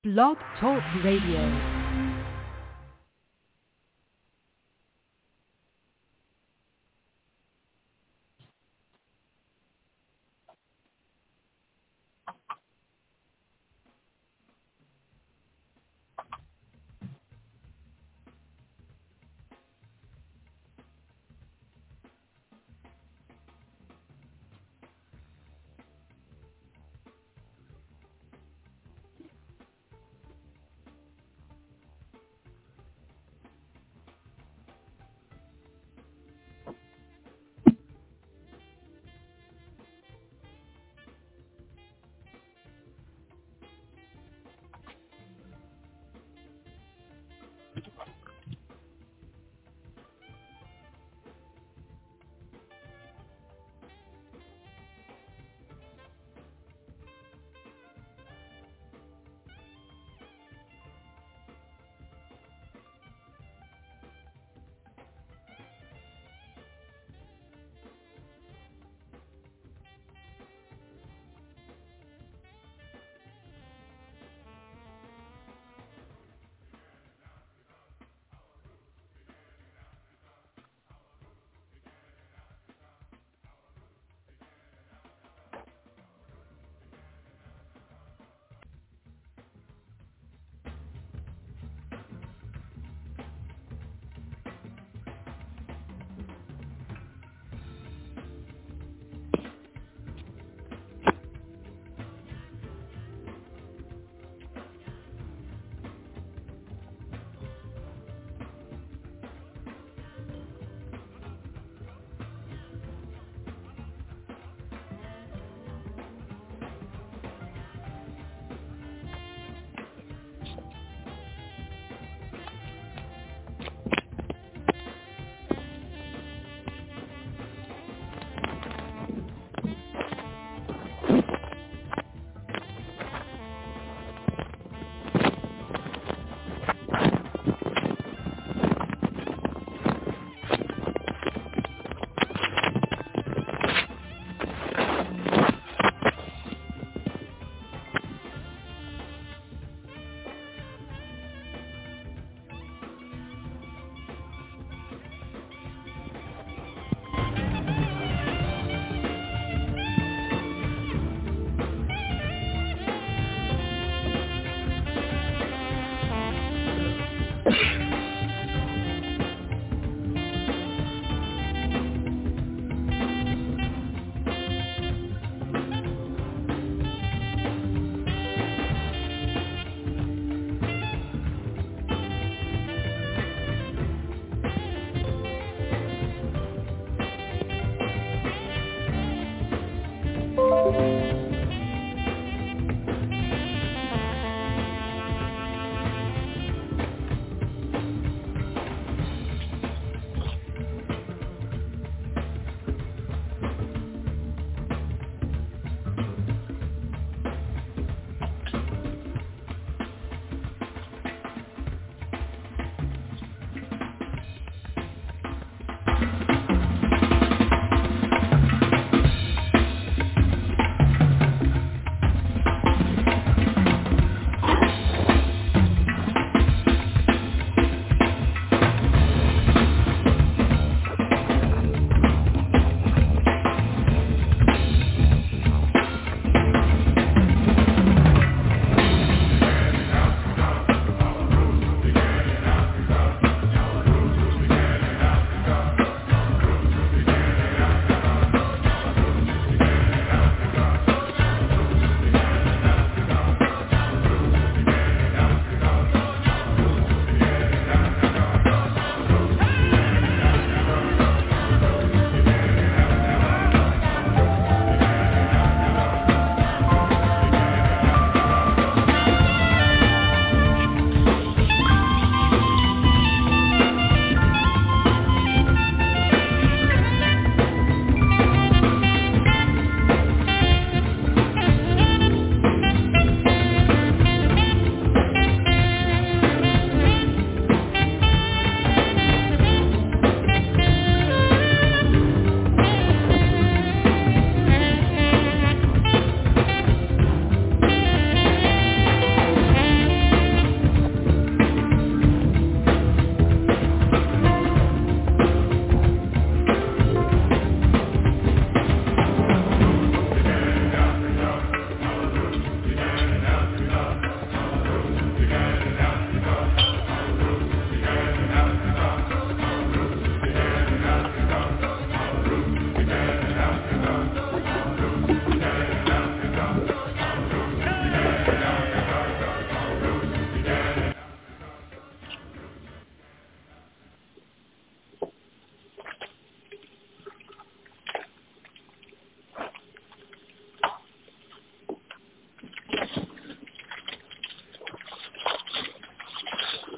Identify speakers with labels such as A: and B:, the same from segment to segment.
A: Blog Talk Radio.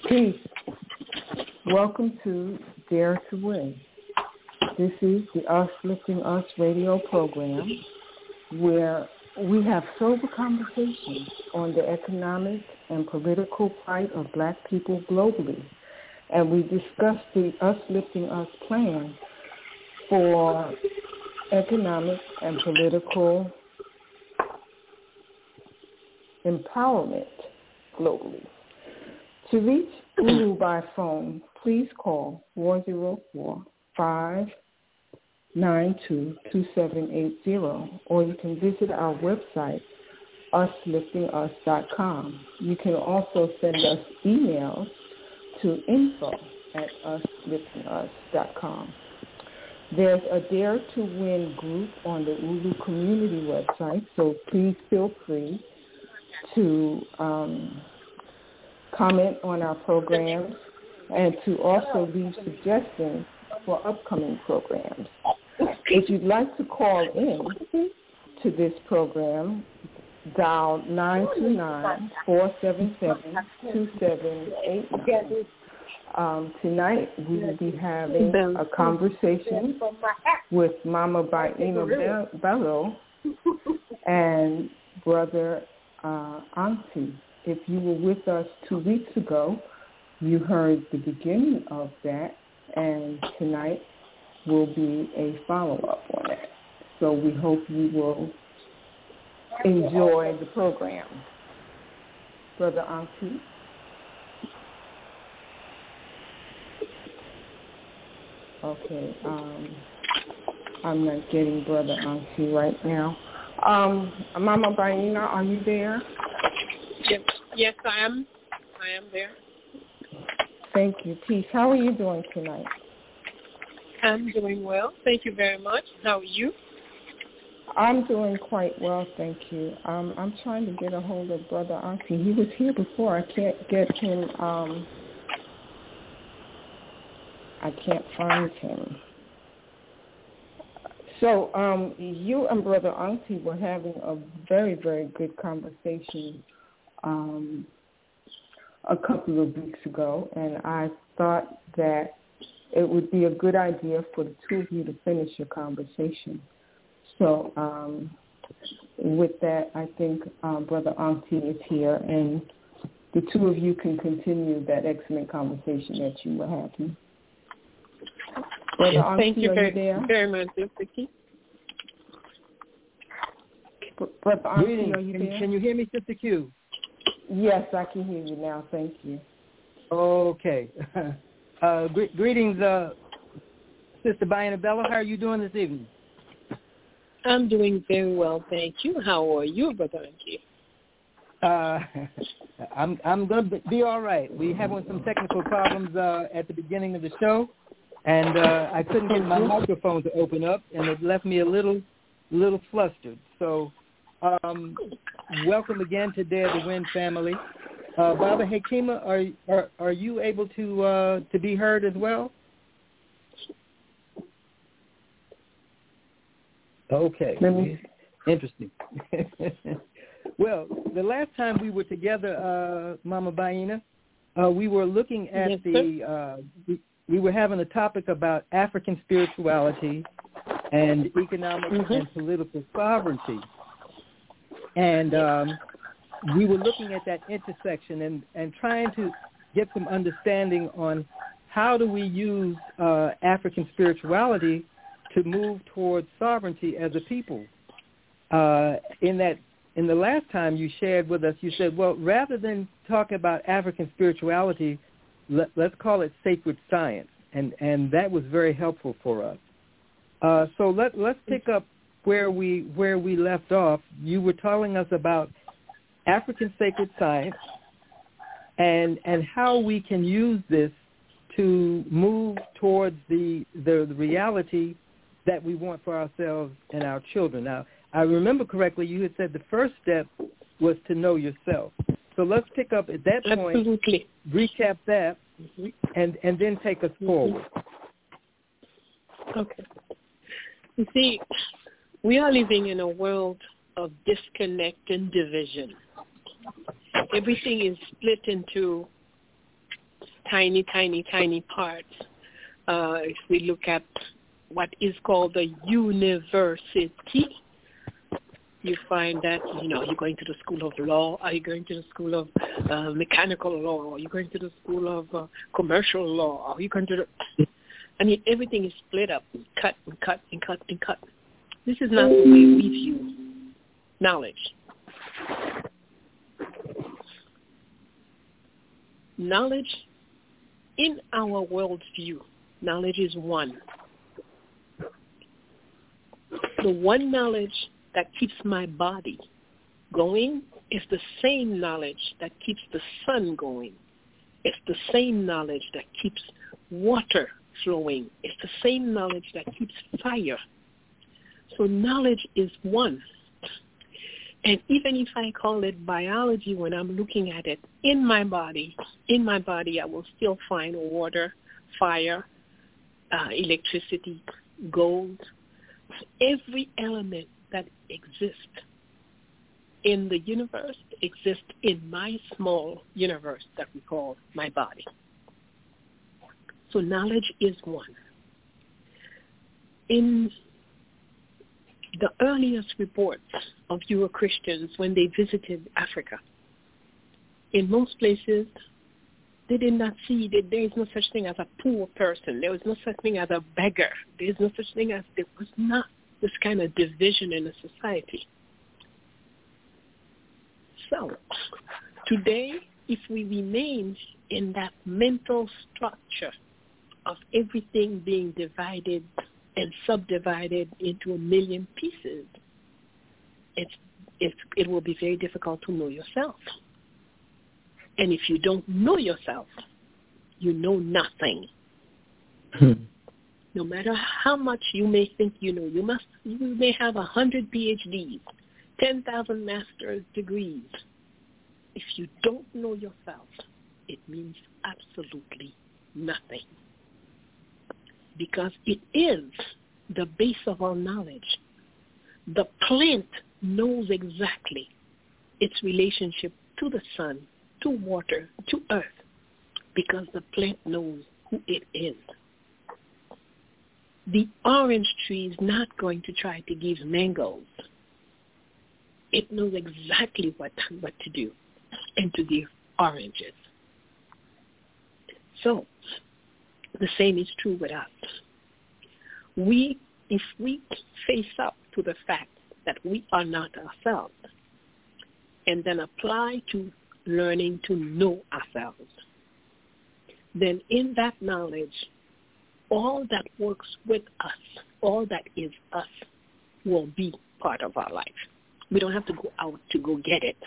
B: Peace. Welcome to Dare to Win. This is the Us Lifting Us radio program where we have sober conversations on the economic and political plight of Black people globally. And we discuss the Us Lifting Us plan for economic and political empowerment globally. To reach Ulu by phone, please call 404-592-2780, or you can visit our website, usliftingus.com. You can also send us emails to info@usliftingus.com. There's a Dare to Win group on the Ulu community website, so please feel free to comment on our programs and to also leave suggestions for upcoming programs. If you'd like to call in to this program, dial 929-477-2789. Tonight we will be having a conversation with Mama Baina Bello and Brother Auntie. If you were with us 2 weeks ago, you heard the beginning of that, and tonight will be a follow-up on that. So we hope you will enjoy the program. Brother Auntie? Okay, I'm not getting Brother Auntie right now. Mama Baina, are you there?
C: Yes, I am. I am there.
B: Thank you. Peace. How are you doing tonight?
C: I'm doing well. Thank you very much. How are you?
B: I'm doing quite well, thank you. I'm trying to get a hold of Brother Auntie. He was here before. I can't get him. I can't find him. So you and Brother Auntie were having a very, very good conversation a couple of weeks ago, and I thought that it would be a good idea for the two of you to finish your conversation. So with that, I think Brother Auntie is here, and the two of you can continue that excellent conversation that you were having. Brother Auntie,
C: thank you very much, Sister Key.
B: Brother Auntie, are you there?
D: Can you hear me, Sister Q?
B: Yes, I can hear you now. Thank you.
D: Okay. Greetings, Sister Baina Bello. How are you doing this evening?
C: I'm doing very well, thank you. How are you, Brother Auntie?
D: I'm going to be all right. We having some technical problems at the beginning of the show, and I couldn't get my microphone to open up, and it left me a little flustered. So welcome again to Dare to Win, family. Baba Hekima, are you able to be heard as well? Okay. Interesting. Well, the last time we were together, Mama Baina, we were looking at we were having a topic about African spirituality and economic and political sovereignty. And we were looking at that intersection and trying to get some understanding on how do we use African spirituality to move towards sovereignty as a people. In the last time you shared with us, you said, well, rather than talk about African spirituality, let's call it sacred science, and that was very helpful for us. So let's pick up where we left off. You were telling us about African sacred science and how we can use this to move towards the reality that we want for ourselves and our children. Now, I remember correctly, you had said the first step was to know yourself. So let's pick up at that point,
C: Absolutely.
D: Recap that, and then take us forward.
C: Okay. You see, we are living in a world of disconnect and division. Everything is split into tiny, tiny, tiny parts. If we look at what is called the university, you find that, you're going to the school of law, are you going to the school of mechanical law, are you going to the school of commercial law, are you going to everything is split up, cut and cut and cut and cut. This is not the way we view knowledge. Knowledge, in our worldview, knowledge is one. The one knowledge that keeps my body going is the same knowledge that keeps the sun going. It's the same knowledge that keeps water flowing. It's the same knowledge that keeps fire. So knowledge is one. And even if I call it biology, when I'm looking at it in my body, I will still find water, fire, electricity, gold. Every element that exists in the universe exists in my small universe that we call my body. So knowledge is one. In the earliest reports of Euro-Christians when they visited Africa, in most places, they did not see that there is no such thing as a poor person. There was no such thing as a beggar. There is no such thing as, there was not this kind of division in the society. So, today, if we remain in that mental structure of everything being divided and subdivided into a million pieces, it will be very difficult to know yourself. And if you don't know yourself, you know nothing. No matter how much you may think you know, you may have 100 PhDs, 10,000 master's degrees. If you don't know yourself, it means absolutely nothing. Because it is the base of our knowledge. The plant knows exactly its relationship to the sun, to water, to earth, because the plant knows who it is. The orange tree is not going to try to give mangoes. It knows exactly what to do and to give oranges. So, the same is true with us. If we face up to the fact that we are not ourselves, and then apply to learning to know ourselves, then in that knowledge, all that works with us, all that is us, will be part of our life. We don't have to go out to go get it.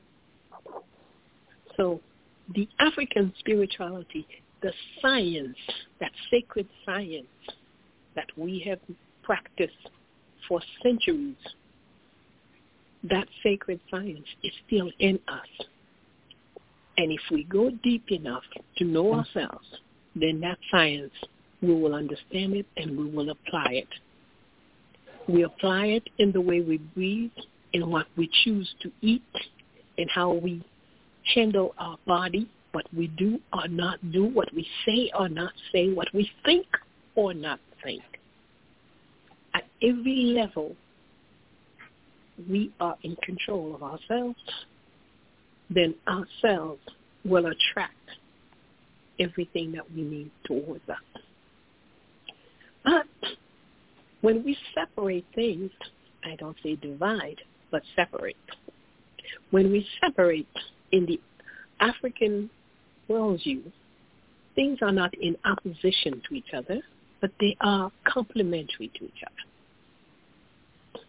C: So the African spirituality, the science, that sacred science that we have practiced for centuries, that sacred science is still in us. And if we go deep enough to know ourselves, then that science, we will understand it and we will apply it. We apply it in the way we breathe, in what we choose to eat, in how we handle our body, what we do or not do, what we say or not say, what we think or not think. At every level, we are in control of ourselves. Then ourselves will attract everything that we need towards us. But when we separate things, I don't say divide, but separate. When we separate in the African worldview, things are not in opposition to each other, but they are complementary to each other.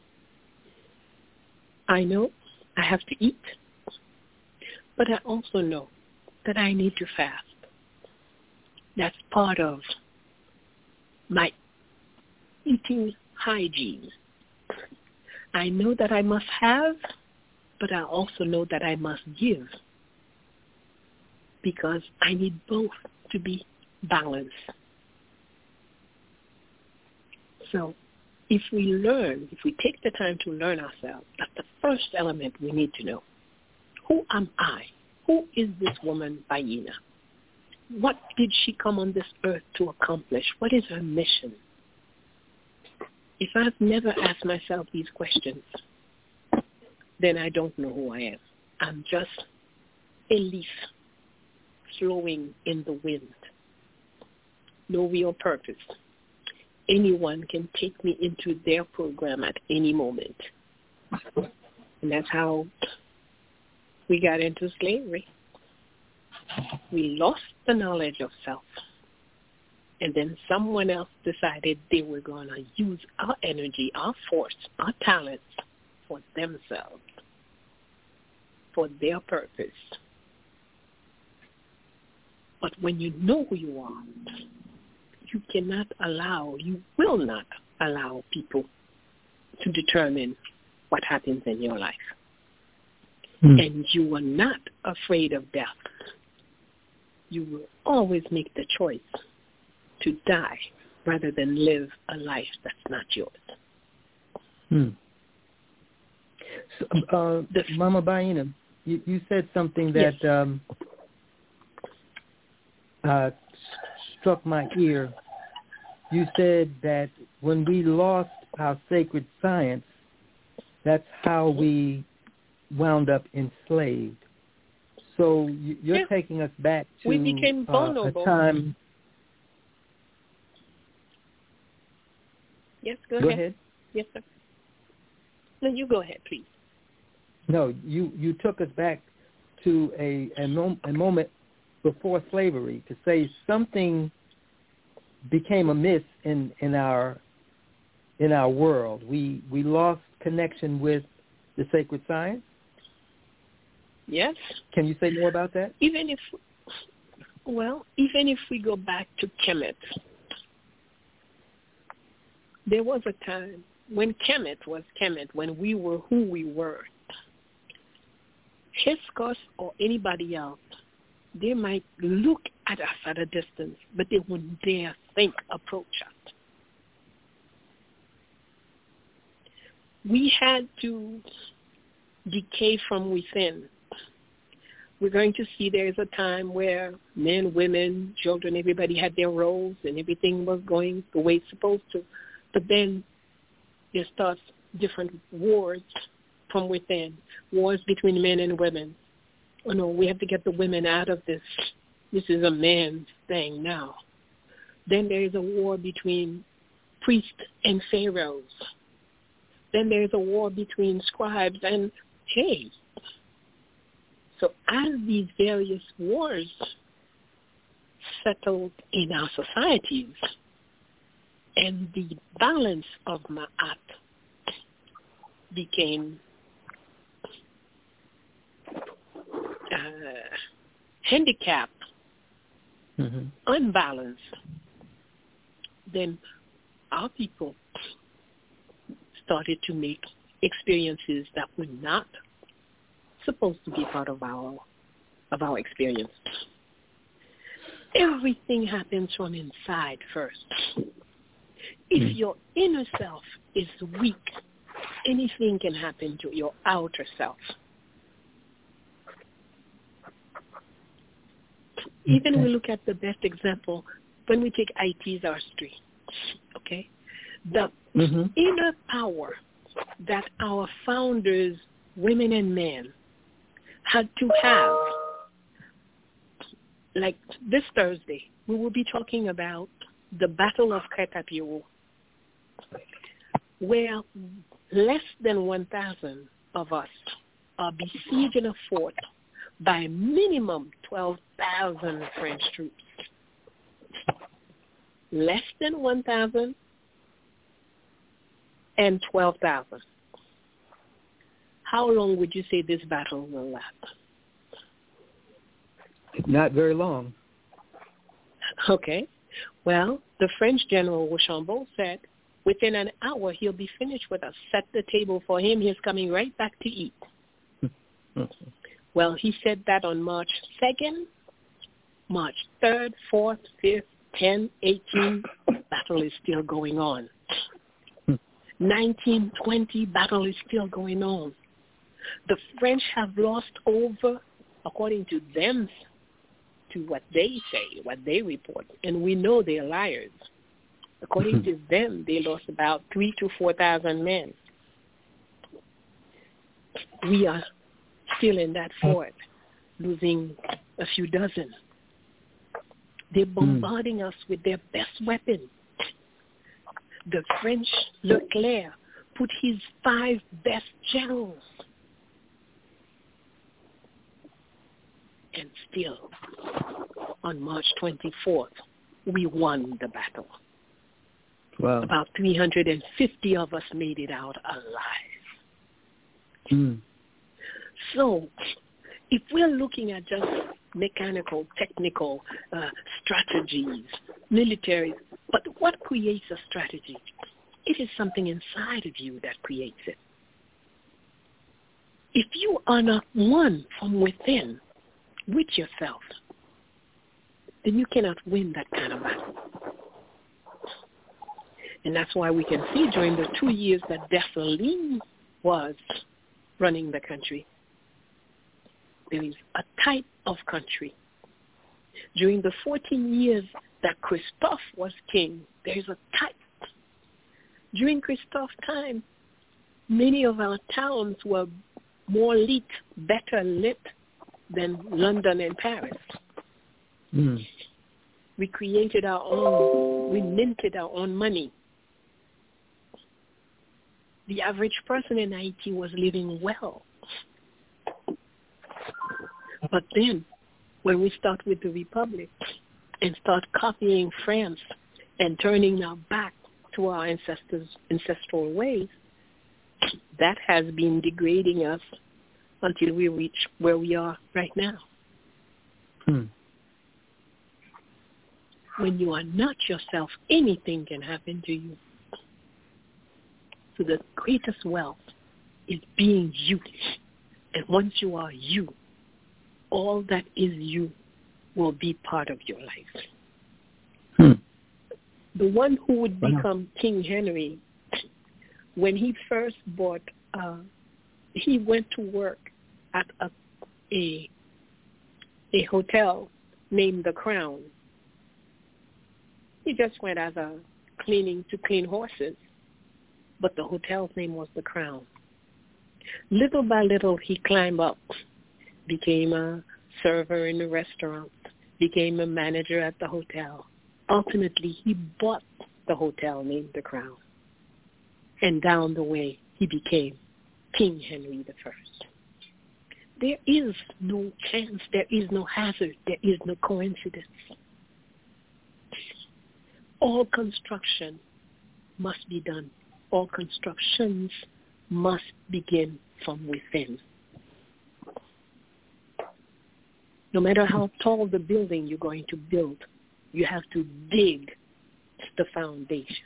C: I know I have to eat, but I also know that I need to fast. That's part of my eating hygiene. I know that I must have, but I also know that I must give, because I need both to be balanced. So if we take the time to learn ourselves, that's the first element we need to know. Who am I? Who is this woman, Baina? what did she come on this earth to accomplish? What is her mission? If I've never asked myself these questions, then I don't know who I am. I'm just a leaf flowing in the wind. No real purpose. Anyone can take me into their program at any moment. And that's how we got into slavery. We lost the knowledge of self. And then someone else decided they were going to use our energy, our force, our talents for themselves, for their purpose. But when you know who you are, you will not allow people to determine what happens in your life. And you are not afraid of death. You will always make the choice to die rather than live a life that's not yours.
D: So, Mama Baina, you said something that struck my ear. You said that when we lost our sacred science, that's how we wound up enslaved. So you're taking us back to
C: we became vulnerable.
D: A time.
C: Yes,
D: go ahead.
C: Yes, sir. No, you go ahead, please.
D: No, you took us back to a moment before slavery to say something became amiss in our world. We lost connection with the sacred science.
C: Yes.
D: Can you say more about that?
C: Even if we go back to Kemet, there was a time when Kemet was Kemet, when we were who we were. Hyksos or anybody else, they might look at us at a distance, but they wouldn't dare approach us. We had to decay from within. We're going to see there's a time where men, women, children, everybody had their roles and everything was going the way it's supposed to. But then there starts different wars from within, wars between men and women. Oh, no, we have to get the women out of this. This is a man's thing now. Then there is a war between priests and pharaohs. Then there is a war between scribes and hay. So as these various wars settled in our societies, and the balance of Ma'at became handicapped, unbalanced, then our people started to make experiences that were not supposed to be part of our experience. Everything happens from inside first. If your inner self is weak, anything can happen to your outer self. Even we look at the best example when we take IT's artistry, okay? The inner power that our founders, women and men, had to have. Like this Thursday, we will be talking about the Battle of Kretapiro, where less than 1,000 of us are besieged in a fort by minimum 12,000 French troops. Less than 1,000 and 12,000. How long would you say this battle will last?
D: Not very long.
C: Okay. Well, the French General Rochambeau said within an hour he'll be finished with us. Set the table for him. He's coming right back to eat. Well, he said that on March 2nd, March 3rd, 4th, 5th, 10, 18, battle is still going on. 1920, battle is still going on. The French have lost over, according to them, to what they say, what they report, and we know they're liars. According to them, they lost about 3,000 to 4,000 men. We are still in that fort, losing a few dozen. They're bombarding us with their best weapon. The French Leclerc put his 5 best generals. And still, on March 24th, we won the battle.
D: Wow.
C: About 350 of us made it out alive. So, if we're looking at just mechanical, technical strategies, military, but what creates a strategy? It is something inside of you that creates it. If you are not one from within with yourself, then you cannot win that kind of battle. And that's why we can see during the 2 years that Dessalines was running the country, there is a type of country. During the 14 years that Christophe was king, there is a type. During Christophe's time, many of our towns were more lit, better lit than London and Paris. We created our own, we minted our own money. The average person in Haiti was living well. But then, when we start with the Republic and start copying France and turning our back to our ancestral ways, that has been degrading us until we reach where we are right now. When you are not yourself, anything can happen to you. So the greatest wealth is being you. And once you are you, all that is you will be part of your life. The one who would become King Henry, when he first bought, he went to work at a hotel named The Crown. He just went as a clean horses, but the hotel's name was The Crown. Little by little, he climbed up, became a server in the restaurant, became a manager at the hotel. Ultimately, he bought the hotel named The Crown. And down the way, he became King Henry I. There is no chance, there is no hazard, there is no coincidence. All construction must be done. All constructions must begin from within. No matter how tall the building you're going to build, you have to dig the foundation.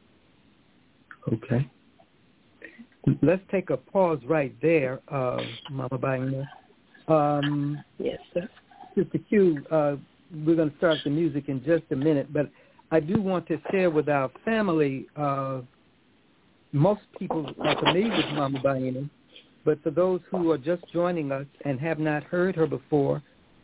D: Okay. Let's take a pause right there, Mama Baina.
C: Yes, sir.
D: Sister Q, we're going to start the music in just a minute, but I do want to share with our family, most people are familiar with Mama Baina, but for those who are just joining us and have not heard her before,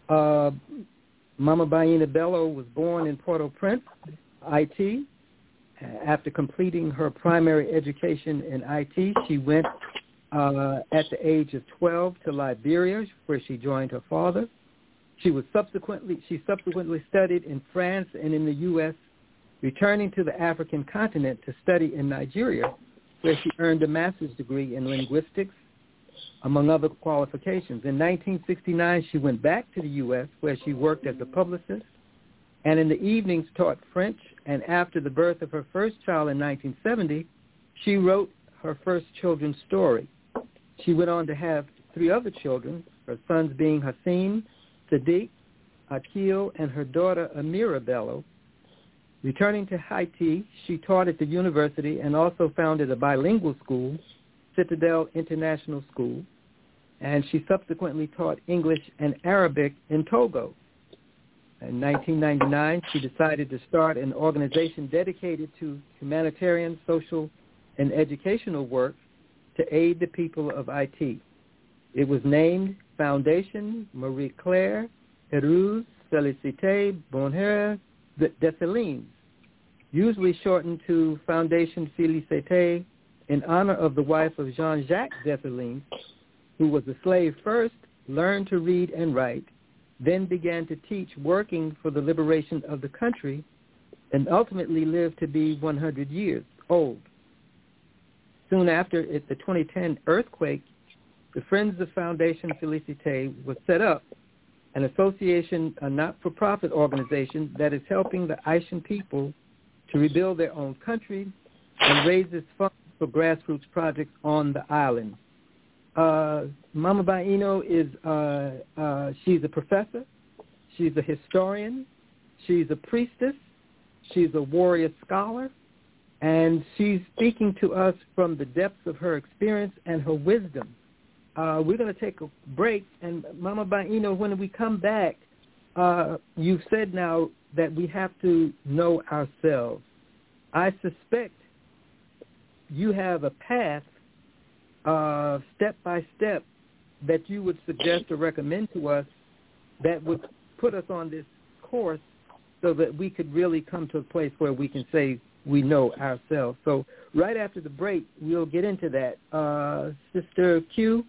D: Mama Baina Bello was born in Port-au-Prince, IT. After completing her primary education in IT, she went at the age of 12 to Liberia, where she joined her father. She subsequently studied in France and in the U.S., returning to the African continent to study in Nigeria, where she earned a master's degree in linguistics, among other qualifications. In 1969, she went back to the U.S., where she worked as a publicist, and in the evenings taught French, and after the birth of her first child in 1970, she wrote her first children's story. She went on to have 3 other children, her sons being Hassim, Sadiq, Akil, and her daughter Amira Bello. Returning to Haiti, she taught at the university and also founded a bilingual school, Citadel International School, and she subsequently taught English and Arabic in Togo. In 1999, she decided to start an organization dedicated to humanitarian, social, and educational work to aid the people of IT. It was named Foundation Marie Claire Heureuse Félicité Bonheur Dessalines, usually shortened to Foundation Félicité, in honor of the wife of Jean-Jacques Dessalines, who was a slave first, learned to read and write, then began to teach, working for the liberation of the country, and ultimately lived to be 100 years old. Soon after the 2010 earthquake, the Friends of Foundation Félicité was set up, an association, a not-for-profit organization that is helping the Haitian people to rebuild their own country and raises funds for grassroots projects on the island. Mama Baino she's a professor, she's a historian, she's a priestess, she's a warrior scholar, and she's speaking to us from the depths of her experience and her wisdom. We're going to take a break, and Mama Baino, when we come back, you've said now that we have to know ourselves. I suspect you have a path, step by step, that you would suggest or recommend to us that would put us on this course so that we could really come to a place where we can say we know ourselves. So right after the break, we'll get into that. Sister Q?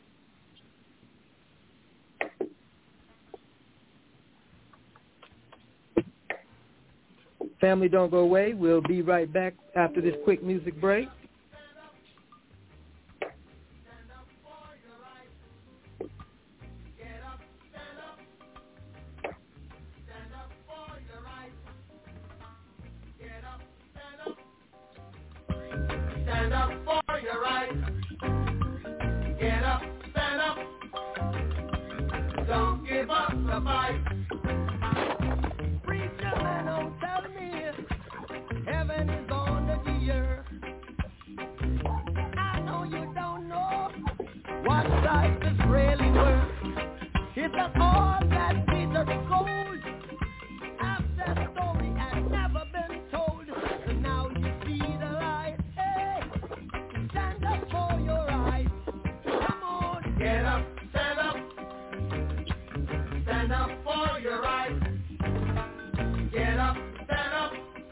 D: Family, don't go away. We'll be right back after this quick music break.
E: Stand up for your rights. Get up, stand up. Don't give up the fight. Preacher man, don't tell me heaven is under the earth. I know you don't know what life is really worth. It's not all that glitters is gold. I've that story has never been told. And now you see the light. Hey, stand up for your rights. Come on, get up, stand up. Stand up for your rights. Get up, stand up.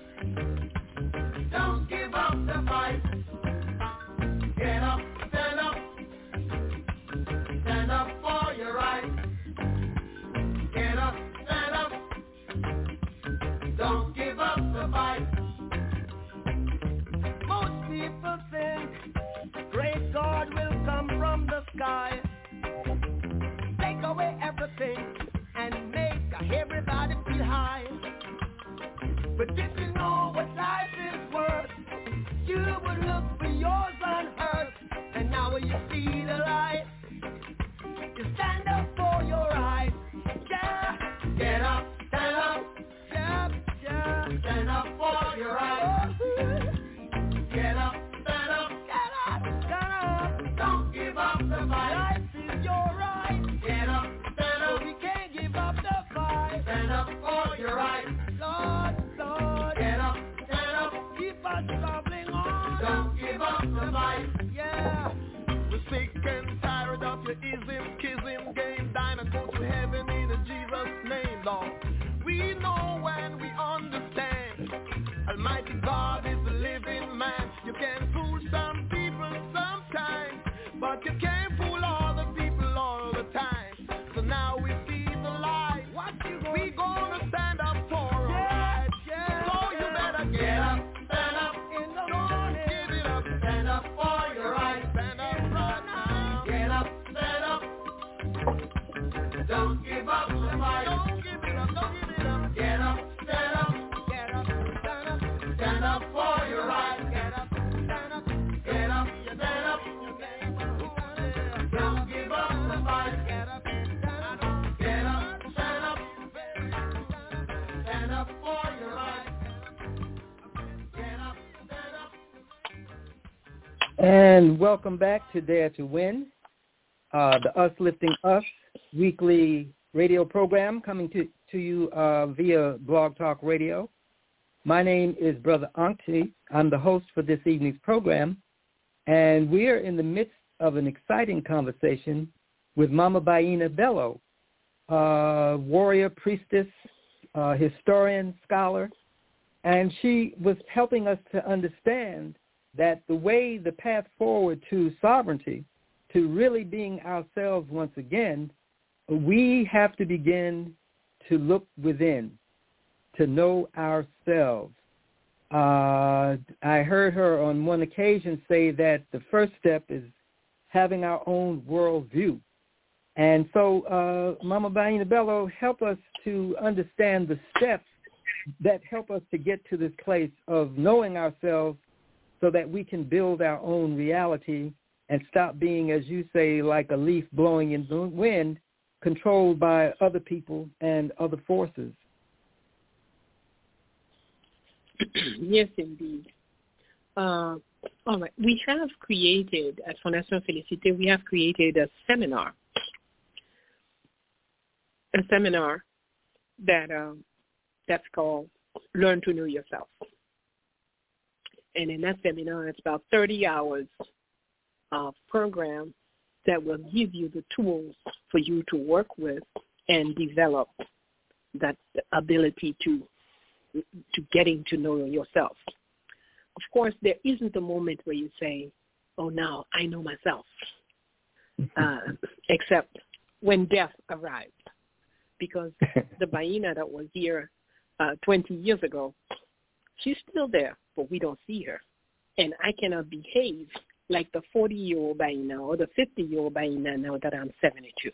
E: Don't give up the fight. Get up, stand up. Stand up for your rights. Get up, stand up. Don't give up the fight. Most people think great God will come from the sky, take away everything and make everybody feel high. But if you know what life is worth, you would look for yours on earth. And now when you see the light, you stand up for your rights. Yeah, get up, stand up. Yeah, yeah, stand up for your rights. Get up, stand up. Get up, stand up. Don't give up the fight. Life is your right. Get up, stand up. We can't give up the fight. Stand up for your rights. Lord, Lord. Get up, stand up. Keep us bubbling on. Don't give up the fight. Yeah. We're sick and tired of your ism, kissing game. Dine and go to heaven in Jesus' name, Lord. We know when we understand Almighty God is a living man. You can fool some people sometimes, but you can't fool all the people all the time. So now we see the light. We gonna stand up for our rights. Yeah. So you better get up, stand up in the morning. Give it up, stand up for your rights. Stand up right now. Get up, stand up. Don't give up the fight. Don't give it up, don't give it up. Get up, stand up. Get up, stand up. Stand up for your rights. Get up, stand up. Get up, stand up. Don't give up the fight. Get up, stand up. Get up, stand up. Stand up for your rights. Get up, stand up.
D: And welcome back to Dare to Win, the Us Lifting Us weekly radio program coming to you via Blog Talk Radio. My name is Brother Ankti. I'm the host for this evening's program, and we are in the midst of an exciting conversation with Mama Baina Bello. warrior, priestess, historian, scholar, and she was helping us to understand that the path forward to sovereignty, to really being ourselves once again, we have to begin to look within, to know ourselves. I heard her on one occasion say that the first step is having our own worldview. And so, Mama Baina Bello, help us to understand the steps that help us to get to this place of knowing ourselves so that we can build our own reality and stop being, as you say, like a leaf blowing in the wind, controlled by other people and other forces.
C: Yes, indeed. All right. We have created, at Fondation Félicité, we have created a seminar that that's called Learn to Know Yourself. And in that seminar, it's about 30 hours of program that will give you the tools for you to work with and develop that ability to getting to know yourself. Of course, there isn't a moment where you say, oh, now I know myself, except when death arrives. Because the Baina that was here 20 years ago, she's still there, but we don't see her. And I cannot behave like the 40-year-old Baina or the 50-year-old Baina now that I'm 72.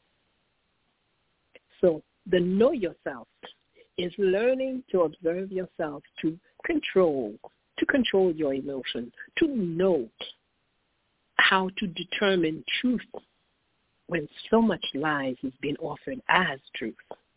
C: So the know yourself is learning to observe yourself, to control your emotion, to know how to determine truth when so much lies is being offered as truth.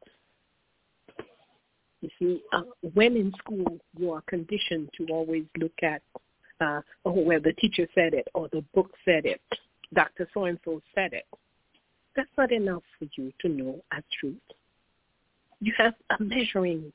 C: You see, when in school you are conditioned to always look at, well, the teacher said it, or the book said it, Dr. So-and-so said it. That's not enough for you to know as truth. You have a measuring,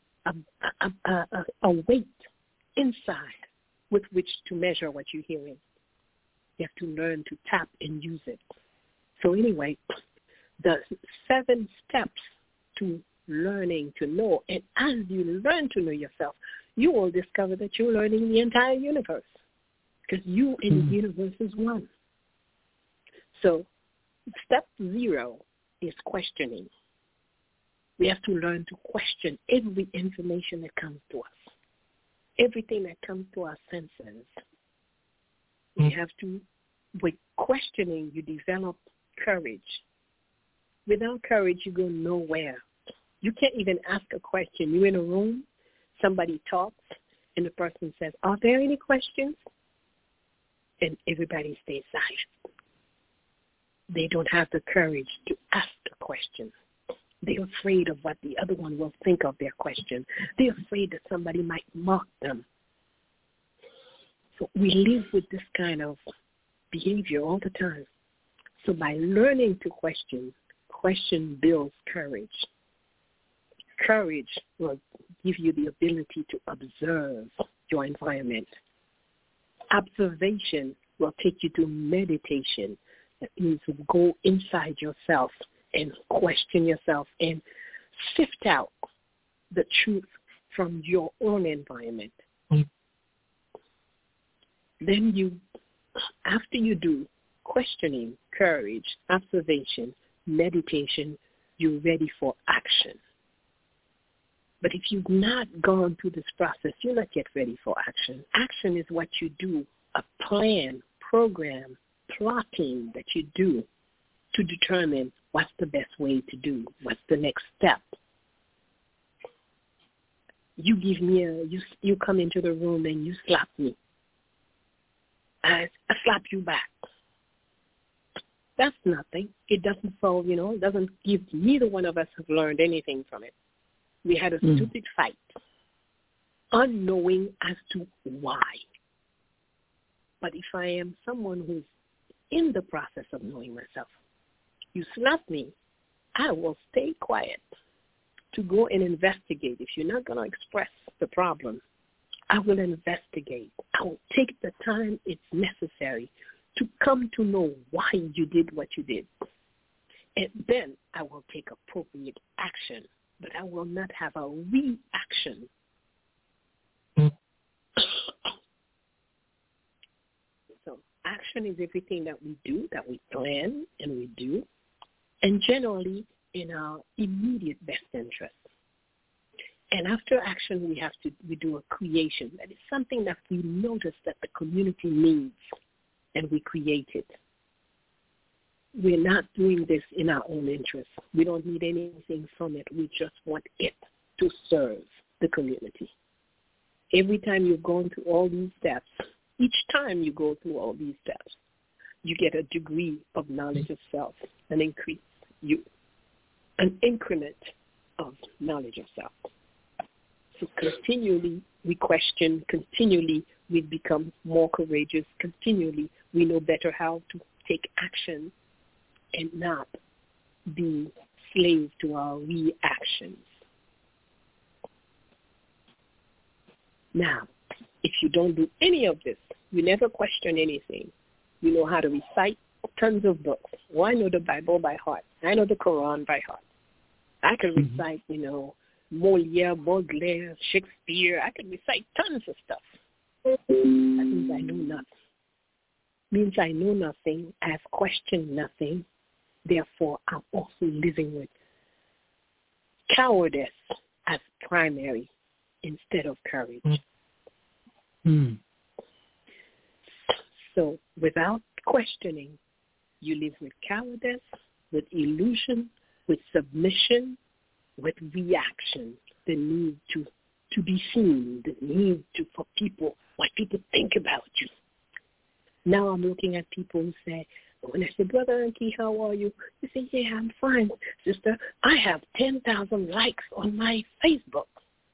C: a weight inside with which to measure what you're hearing. You have to learn to tap and use it. So anyway, the 7 steps to learning to know, and as you learn to know yourself, you will discover that you're learning the entire universe, because you and the universe is one. So step 0 is questioning. We have to learn to question every information that comes to us, everything that comes to our senses. We have to, with questioning, you develop courage. Without courage, you go nowhere. You can't even ask a question. You're in a room, somebody talks, and the person says, are there any questions? And everybody stays silent. They don't have the courage to ask a question. They're afraid of what the other one will think of their question. They're afraid that somebody might mock them. So we live with this kind of behavior all the time. So by learning to question builds courage. Courage will give you the ability to observe your environment. Observation will take you to meditation. That means to go inside yourself and question yourself and sift out the truth from your own environment. Then you, after you do questioning, courage, observation, meditation, you're ready for action. But if you've not gone through this process, you're not yet ready for action. Action is what you do, a plan, program, plotting that you do to determine what's the best way to do, what's the next step. You give me you come into the room and you slap me. I slap you back. That's nothing. It doesn't solve, it doesn't give, neither one of us have learned anything from it. We had a stupid fight, unknowing as to why. But if I am someone who's in the process of knowing myself, you slap me, I will stay quiet to go and investigate. If you're not going to express the problem, I will investigate. I will take the time it's necessary to come to know why you did what you did. And then I will take appropriate action, but I will not have a reaction. So action is everything that we do, that we plan and we do, and generally in our immediate best interest. And after action, we do a creation. That is something that we notice that the community needs, and we create it. We're not doing this in our own interest. We don't need anything from it. We just want it to serve the community. Every time you've gone through all these steps, each time you go through all these steps, you get a degree of knowledge of self, an increment of knowledge of self. So continually we question, continually we become more courageous, continually we know better how to take action and not be slaves to our reactions. Now, if you don't do any of this, you never question anything. You know how to recite tons of books. Well, I know the Bible by heart. I know the Quran by heart. I can recite, Molière, Baudelaire, Shakespeare. I can recite tons of stuff. That means I know nothing. Means I know nothing. I have questioned nothing. Therefore, I'm also living with cowardice as primary instead of courage. So without questioning, you live with cowardice, with illusion, with submission, with reaction, the need to be seen, the need for people, what people think about you. Now I'm looking at people who say, when I say, Brother Auntie, how are you? You say, yeah, I'm fine. Sister, I have 10,000 likes on my Facebook.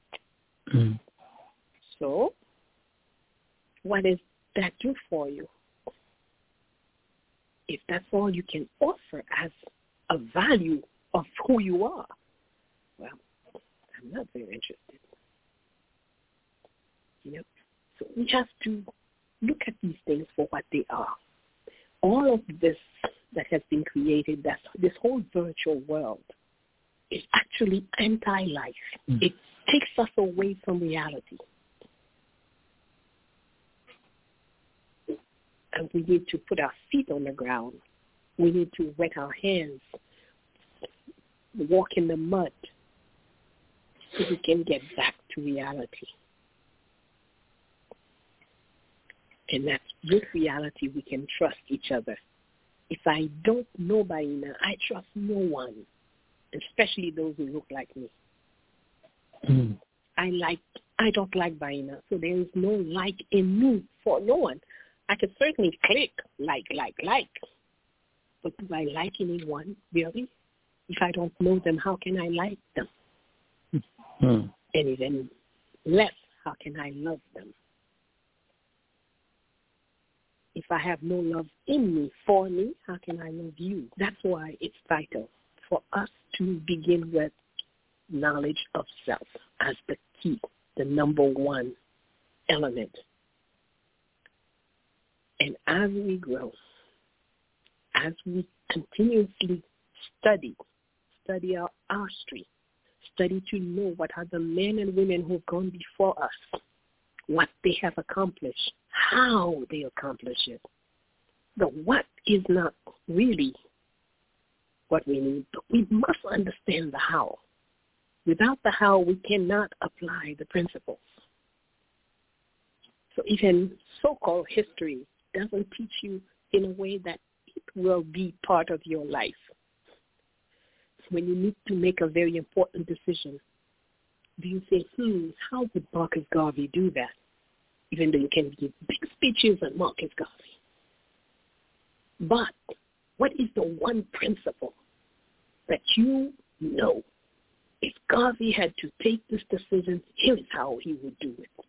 C: So what does that do for you? If that's all you can offer as a value of who you are, well, I'm not very interested. So we have to look at these things for what they are. All of this that has been created, this whole virtual world, is actually anti-life. It takes us away from reality. And we need to put our feet on the ground. We need to wet our hands, walk in the mud, so we can get back to reality. And that's with reality we can trust each other. If I don't know Baina, I trust no one, especially those who look like me. I don't like Baina, so there is no like in me for no one. I could certainly click like. But do I like anyone, really? If I don't know them, how can I like them? And even less, how can I love them? If I have no love in me, for me, how can I love you? That's why it's vital for us to begin with knowledge of self as the key, the number one element. And as we grow, as we continuously study our history, study to know what are the men and women who have gone before us, what they have accomplished, how they accomplish it. The what is not really what we need, but we must understand the how. Without the how, we cannot apply the principles. So even so-called history doesn't teach you in a way that it will be part of your life. When you need to make a very important decision, do you say, how would Marcus Garvey do that? Even though you can give big speeches on Marcus Garvey. But what is the one principle that you know, if Garvey had to take this decision, here's how he would do it?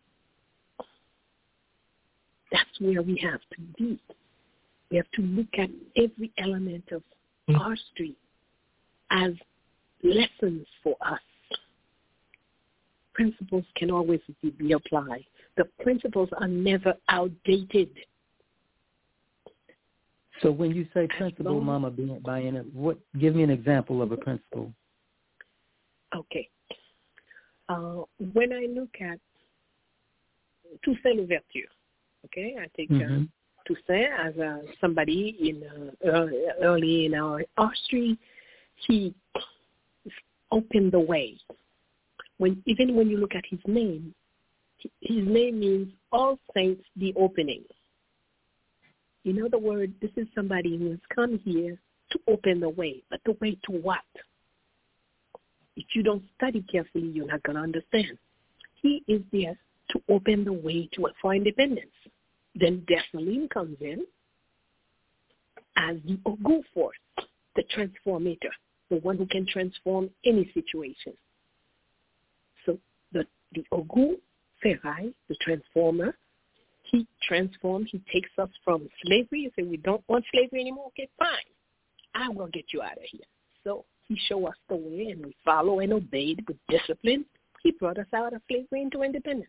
C: That's where we have to be. We have to look at every element of our history as lessons for us. Principles can always be applied. The principles are never outdated.
D: So when you say principle, Mama Baina, give me an example of a principle.
C: Okay. When I look at Toussaint Louverture, okay, I take Toussaint as somebody early in our history. He opened the way. Even when you look at his name means All Saints the Opening. In other words, this is somebody who has come here to open the way. But the way to what? If you don't study carefully, you're not going to understand. He is there to open the way for independence. Then Dessalines comes in as the Ogu force, the transformator, the one who can transform any situation. So the Ogu Ferrai, the transformer, he transforms, he takes us from slavery. You say, we don't want slavery anymore? Okay, fine. I'm going to get you out of here. So he showed us the way, and we followed and obeyed with discipline. He brought us out of slavery into independence.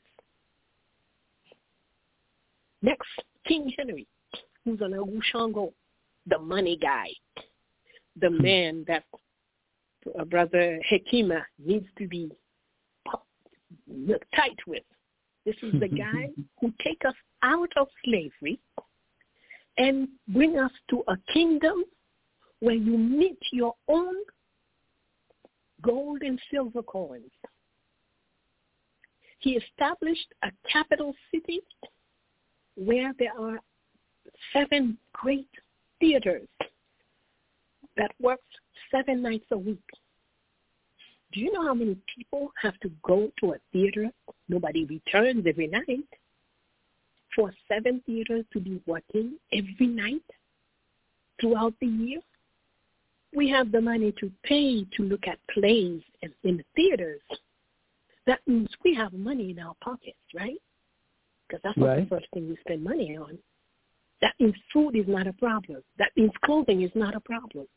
C: Next, King Henry, who's an Ogu Shango, the money guy, the man that Brother Hekima needs to be tight with. This is the guy who take us out of slavery and bring us to a kingdom where you mint your own gold and silver coins. He established a capital city where there are 7 great theaters that works 7 nights a week. Do you know how many people have to go to a theater? Nobody returns every night. For 7 theaters to be working every night throughout the year? We have the money to pay to look at plays in the theaters. That means we have money in our pockets, right? Because that's not the first thing we spend money on. That means food is not a problem. That means clothing is not a problem.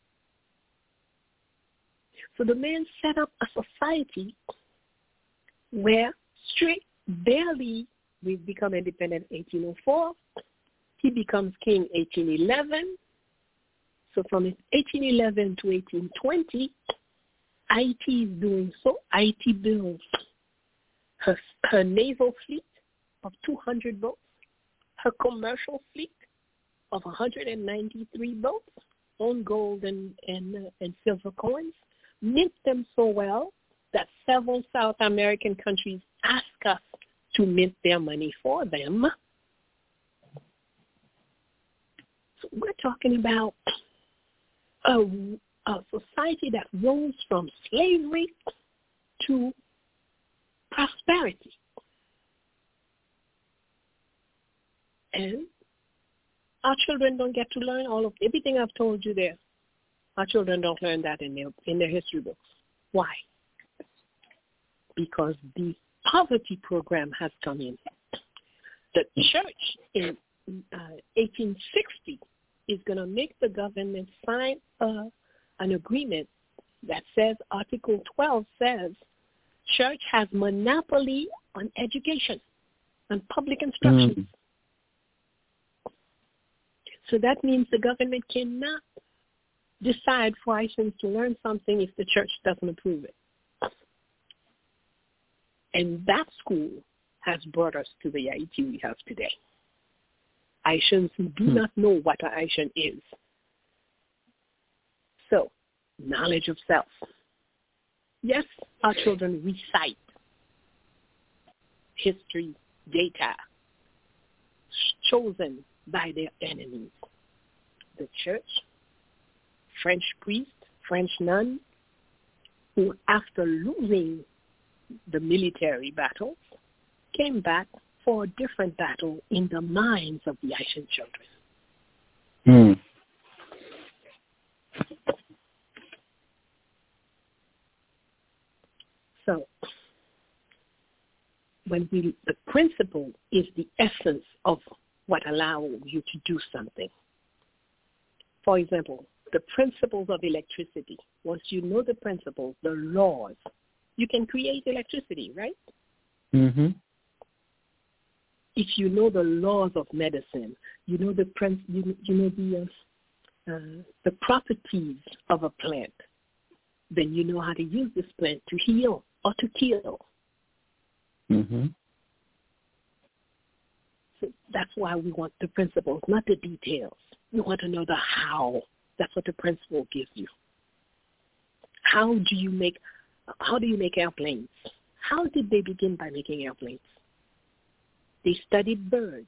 C: So the man set up a society where barely we've become independent in 1804. He becomes king 1811. So from 1811 to 1820, Haiti is doing so. Haiti builds her naval fleet of 200 boats, her commercial fleet of 193 boats on gold and silver coins, mint them so well that several South American countries ask us to mint their money for them. So we're talking about a society that rose from slavery to prosperity. And our children don't get to learn everything I've told you there. Our children don't learn that in their history books. Why? Because the poverty program has come in. The church in 1860 is going to make the government sign an agreement that says, Article 12 says, church has monopoly on education, on public instruction. So that means the government cannot decide for Haitians to learn something if the church doesn't approve it. And that school has brought us to the Haiti we have today. Haitians who do not know what a Haitian is. So, knowledge of self. Yes, our children recite history, data, chosen by their enemies. The church, French priest, French nun, who after losing the military battles, came back for a different battle in the minds of the Haitian children. So, the principle is the essence of what allows you to do something. For example, the principles of electricity. Once you know the principles, the laws, you can create electricity, right? if you know the laws of medicine, you know the the properties of a plant, then you know how to use this plant to heal or to kill.
D: Mm-hmm.
C: So that's why we want the principles, not the details. We want to know the how. That's what the principle gives you. How do you make airplanes? How did they begin by making airplanes? They studied birds.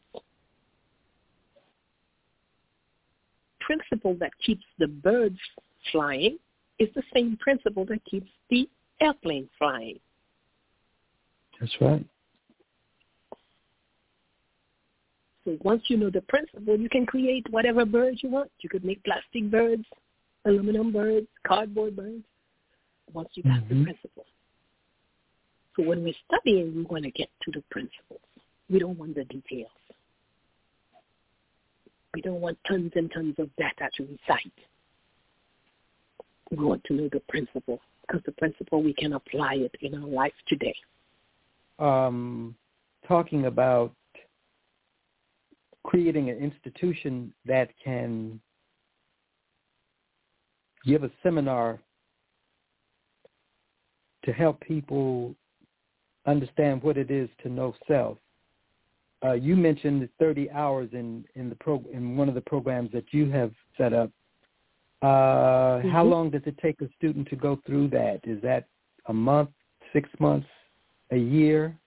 C: Principle that keeps the birds flying is the same principle that keeps the airplane flying.
D: That's right.
C: So once you know the principle, you can create whatever birds you want. You could make plastic birds, aluminum birds, cardboard birds, once you got the principle. So when we're studying, we want to get to the principles. We don't want the details. We don't want tons and tons of data to recite. We want to know the principle, because the principle, we can apply it in our life today.
D: Talking about creating an institution that can give a seminar to help people understand what it is to know self. You mentioned the 30 hours in one of the programs that you have set up. How long does it take a student to go through that? Is that a month, 6 months, a year?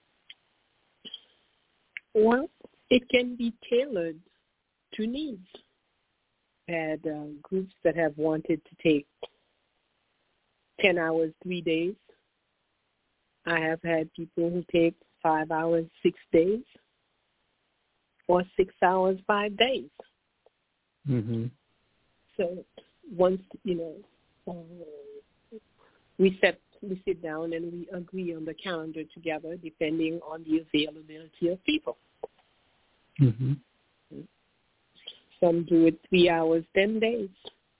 C: Well, it can be tailored to needs. I had groups that have wanted to take 10 hours, 3 days. I have had people who take 5 hours, 6 days, or 6 hours, 5 days.
D: Mm-hmm.
C: So once, we sit down and we agree on the calendar together depending on the availability of people.
D: Mm-hmm.
C: Some do it 3 hours, 10 days.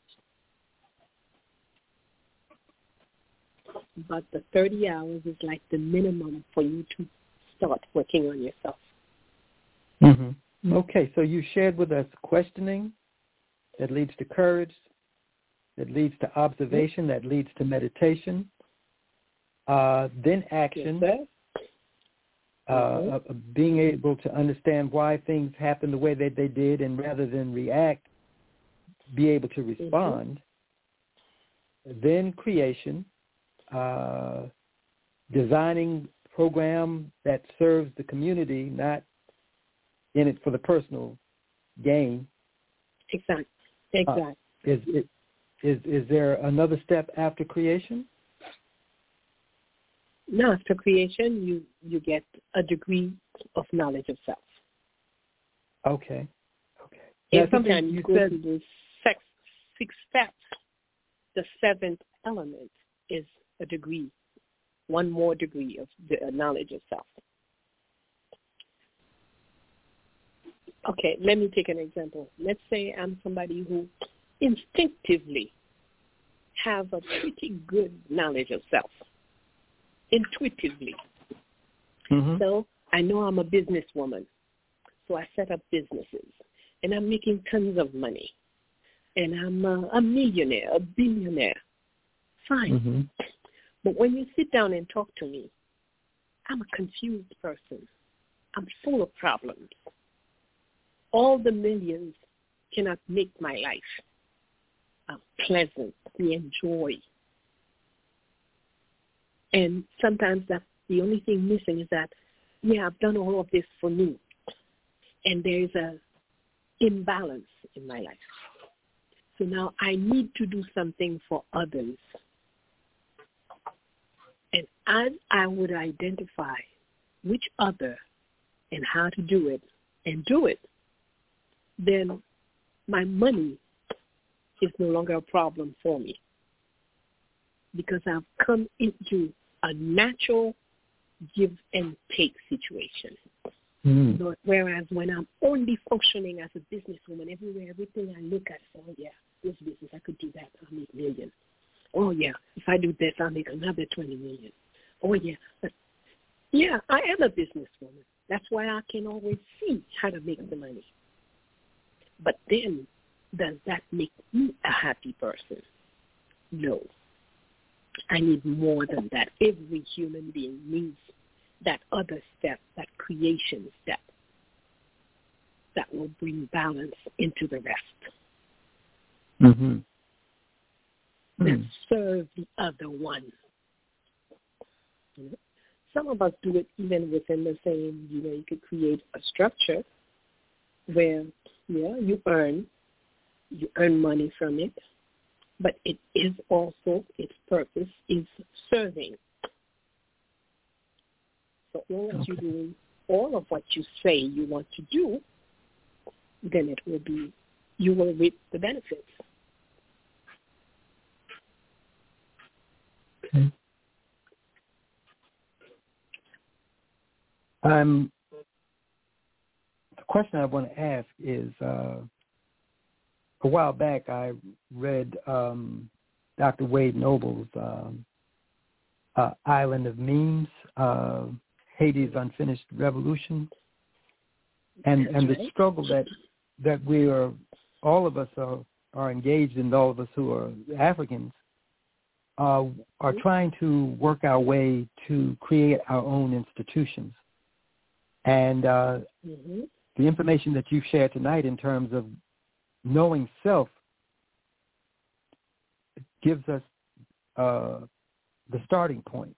C: But the 30 hours is like the minimum for you to start working on yourself.
D: Mm-hmm. Okay, so you shared with us questioning that leads to courage, that leads to observation, that leads to meditation, then action, being able to understand why things happen the way that they did, and rather than react, be able to respond. Then creation, designing a program that serves the community, not in it for the personal gain.
C: Exactly.
D: Is there another step after creation?
C: No, after creation, you get a degree of knowledge of self.
D: Okay.
C: Every time you go through those 6 steps, the 7th element is a degree, one more degree of the knowledge of self. Okay, let me take an example. Let's say I'm somebody who instinctively have a pretty good knowledge of self. Intuitively.
D: Mm-hmm.
C: So I know I'm a businesswoman. So I set up businesses. And I'm making tons of money. And I'm a millionaire, a billionaire. Fine.
D: Mm-hmm.
C: But when you sit down and talk to me, I'm a confused person. I'm full of problems. All the millions cannot make my life pleasant, we enjoy. And sometimes that's the only thing missing is that, I've done all of this for me. And there's an imbalance in my life. So now I need to do something for others. And as I would identify which other and how to do it, then my money is no longer a problem for me, because I've come into a natural give and take situation.
D: Mm.
C: Whereas when I'm only functioning as a businesswoman, everything I look at, this business, I could do that, I'll make millions. If I do this, I'll make another 20 million. I am a businesswoman, That's why I can always see how to make the money. But then, does that make me a happy person? No. I need more than that. Every human being needs that other step, that creation step, that will bring balance into the rest.
D: Mm-hmm.
C: That serve the other one. You know? Some of us do it even within the same, you could create a structure where, you earn money from it, but it is also, its purpose is serving. So long as you're doing all of what you say you want to do, then it will be, you will reap the benefits.
D: Okay. The question I want to ask is, a while back I read Dr. Wade Noble's Island of Memes, Haiti's Unfinished Revolution, and the struggle that we are, all of us are engaged in, all of us who are Africans, are trying to work our way to create our own institutions. And the information that you've shared tonight in terms of knowing self gives us the starting point.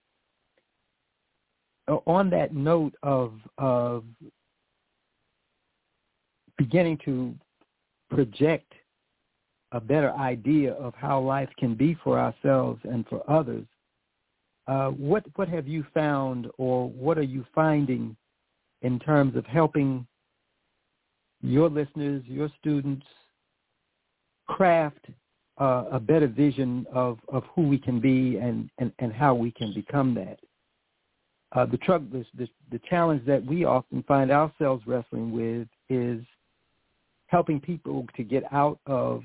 D: On that note of beginning to project a better idea of how life can be for ourselves and for others, what have you found, or what are you finding in terms of helping your listeners, your students, craft a better vision of who we can be and how we can become that? The challenge that we often find ourselves wrestling with is helping people to get out of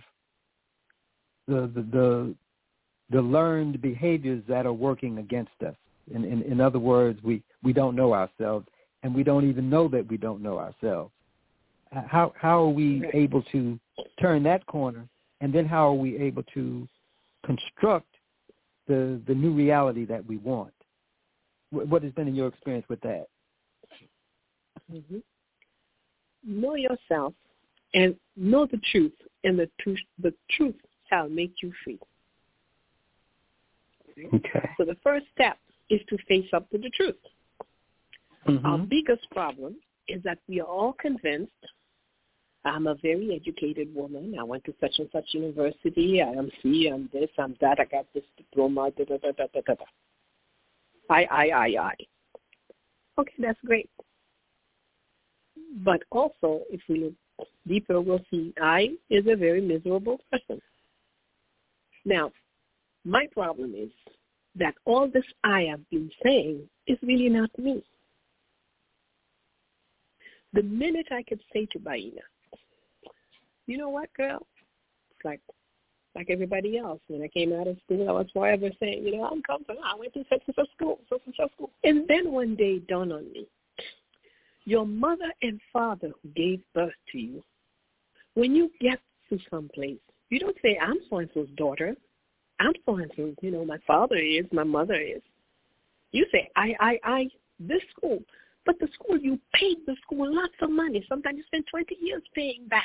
D: the learned behaviors that are working against us. In other words, we don't know ourselves, and we don't even know that we don't know ourselves. How are we able to turn that corner, and then how are we able to construct the new reality that we want? What has been in your experience with that?
C: Mm-hmm. Know yourself and know the truth, and the truth shall make you free.
D: Okay.
C: So the first step is to face up to the truth.
D: Mm-hmm.
C: Our biggest problem is that we are all convinced, I'm a very educated woman, I went to such and such university, I am I'm this, I'm that, I got this diploma, da-da-da-da-da-da. I. Okay, that's great. But also, if we look deeper, we'll see I is a very miserable person. Now, my problem is that all this I have been saying is really not me. The minute I could say to Baina, you know what, girl? It's like everybody else. When I came out of school, I was forever saying, I'm comfortable. I went to such and such school. And then one day it dawned on me, your mother and father who gave birth to you, when you get to some place, you don't say, I'm so-and-so's daughter. I'm so-and-so, my father is, my mother is. You say, I, this school. But the school, you paid the school lots of money. Sometimes you spend 20 years paying back.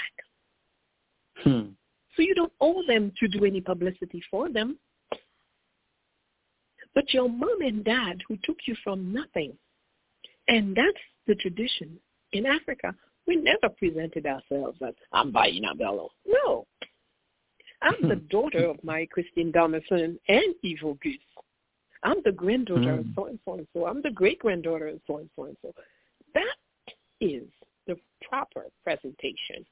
C: So you don't owe them to do any publicity for them. But your mom and dad who took you from nothing, and that's the tradition in Africa, we never presented ourselves as, I'm Baina Bello. No. I'm the daughter of my Christine Dalmason and Yves Auguste. I'm the granddaughter of so-and-so and so. I'm the great-granddaughter of so-and-so and so. That is the proper presentation.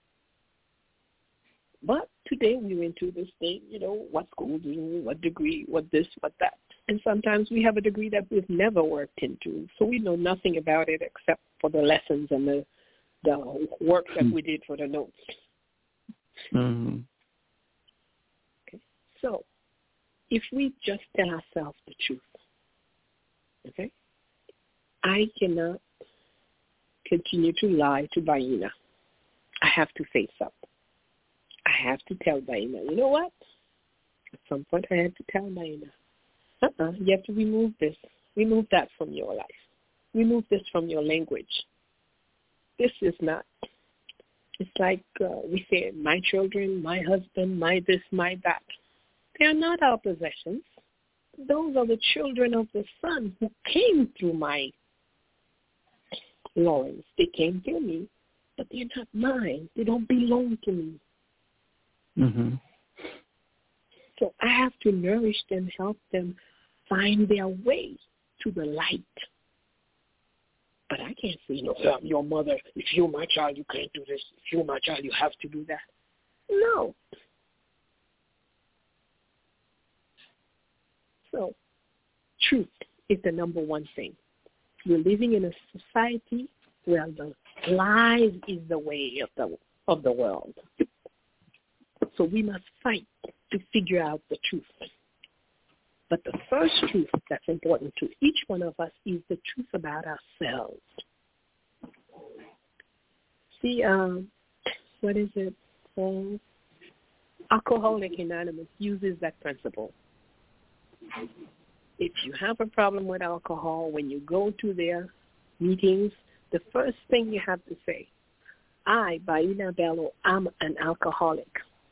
C: But today we're into this thing, what school do you, what degree, what this, what that. And sometimes we have a degree that we've never worked into, so we know nothing about it except for the lessons and the work that we did for the notes.
D: Mm-hmm.
C: Okay. So if we just tell ourselves the truth, okay, I cannot continue to lie to Baina. I have to face up. I have to tell Baina, you know what? At some point I had to tell Baina, you have to remove this. Remove that from your life. Remove this from your language. This is not. It's like we say, my children, my husband, my this, my that. They are not our possessions. Those are the children of the Son who came through my loins. They came through me, but they're not mine. They don't belong to me.
D: Mm-hmm.
C: So I have to nourish them, help them find their way to the light. But I can't say, no, I'm your mother. If you're my child, you can't do this. If you're my child, you have to do that. No. So, truth is the number one thing. We're living in a society where the lies is the way of the world. So we must fight to figure out the truth. But the first truth that's important to each one of us is the truth about ourselves. See, what is it? Alcoholics Anonymous uses that principle. If you have a problem with alcohol, when you go to their meetings, the first thing you have to say, I, Baina Bello, I'm an alcoholic.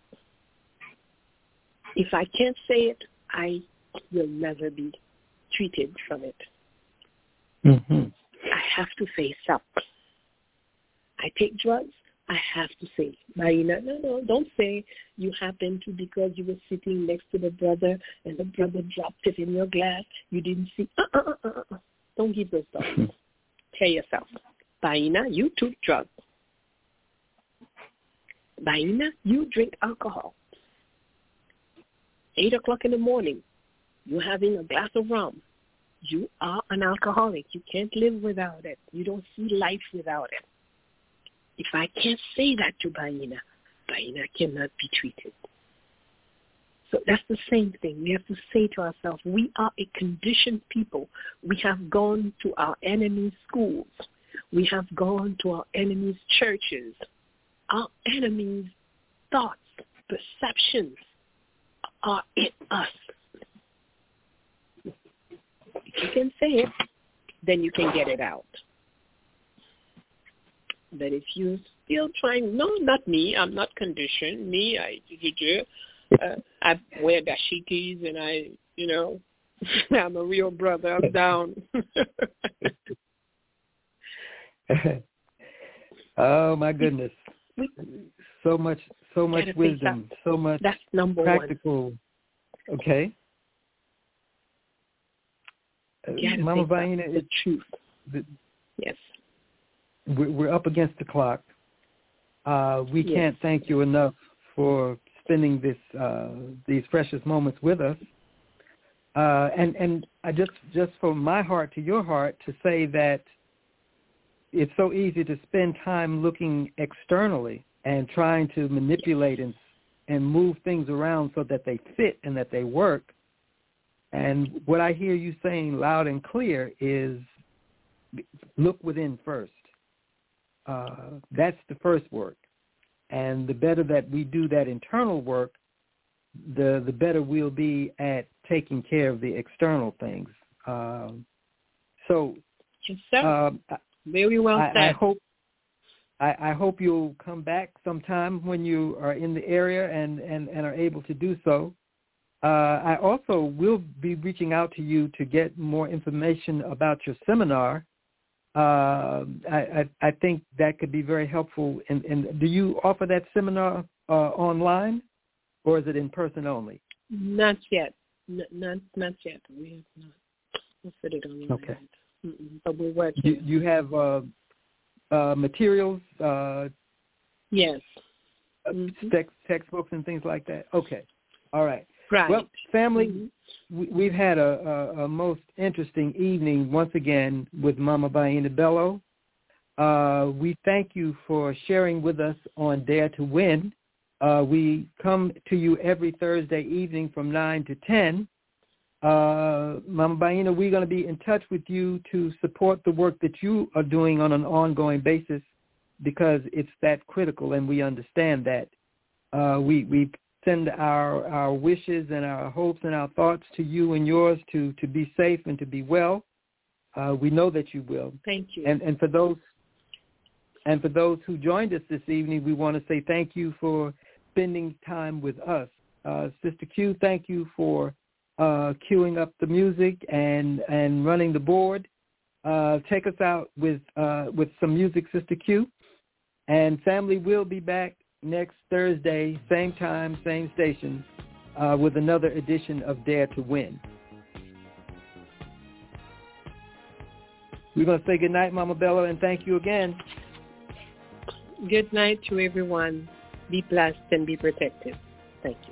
C: If I can't say it, I will never be treated from it.
D: Mm-hmm.
C: I have to face up. I take drugs, I have to say, Marina, no, don't say you happened to because you were sitting next to the brother and the brother dropped it in your glass. You didn't see. Don't give those thoughts. Tell yourself, Baina, you took drugs. Baina, you drink alcohol. 8 o'clock in the morning, you're having a glass of rum. You are an alcoholic. You can't live without it. You don't see life without it. If I can't say that to Baina, Baina cannot be treated. So that's the same thing. We have to say to ourselves, we are a conditioned people. We have gone to our enemies' schools. We have gone to our enemies' churches. Our enemies' thoughts, perceptions are in us. If you can say it, then you can get it out. But if you're still trying, no, not me, I'm not conditioned. Me, I wear dashikis and I'm a real brother. I'm down.
D: Oh, my goodness. So much wisdom, so much
C: that's number
D: practical.
C: One.
D: Okay. Mama Baina,
C: the truth. Yes.
D: We're up against the clock. We can't thank you enough for spending these precious moments with us. And I just from my heart to your heart to say that it's so easy to spend time looking externally and trying to manipulate and move things around so that they fit and that they work. And what I hear you saying loud and clear is look within first. That's the first work. And the better that we do that internal work, the better we'll be at taking care of the external things.
C: Yes, sir. Very well said.
D: I hope you'll come back sometime when you are in the area and are able to do so. I also will be reaching out to you to get more information about your seminar. I think that could be very helpful. And do you offer that seminar online, or is it in person only?
C: Not yet. Not yet. We have not offered it online.
D: Okay.
C: But we're working.
D: You have materials?
C: Yes.
D: Textbooks and things like that? Okay. All right.
C: Right.
D: Well, family, we've had a most interesting evening once again with Mama Baina Bello. We thank you for sharing with us on Dare to Win. We come to you every Thursday evening from 9 to 10. Mama Baina, we're going to be in touch with you to support the work that you are doing on an ongoing basis because it's that critical, and we understand that. We send our wishes and our hopes and our thoughts to you and yours to be safe and to be well. We know that you will.
C: Thank you.
D: And for those who joined us this evening, we want to say thank you for spending time with us. Sister Q, thank you for queuing up the music and running the board. Take us out with some music, Sister Q. And family, will be back next Thursday, same time, same station, with another edition of Dare to Win. We're going to say good night, Mama Bella, and thank you again.
C: Good night to everyone. Be blessed and be protected. Thank you.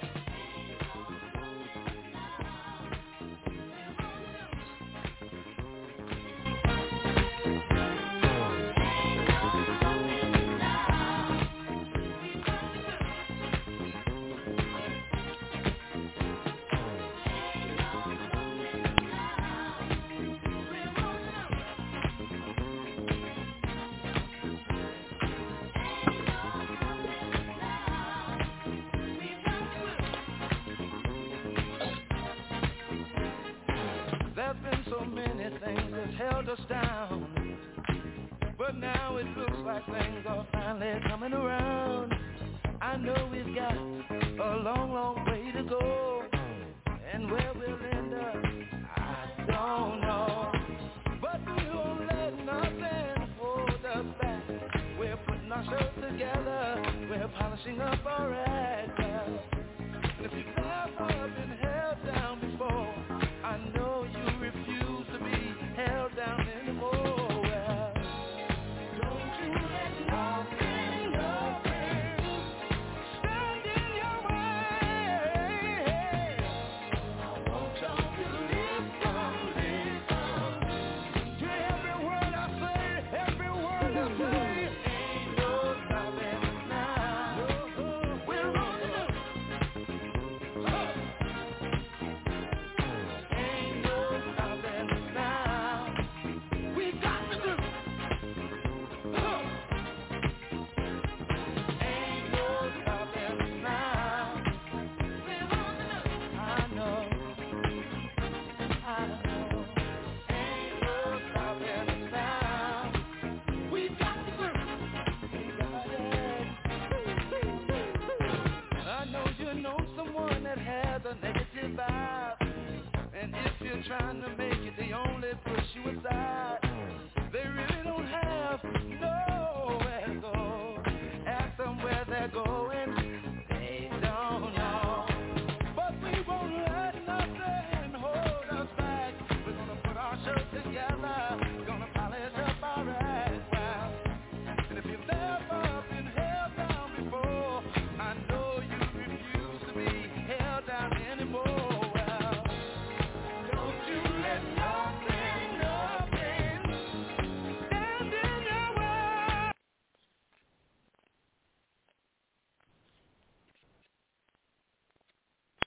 E: Trying to make it, they only push you aside. They really don't have nowhere to go. Ask them where they're going, they don't know. But we won't let nothing hold us back. We're gonna put our show together.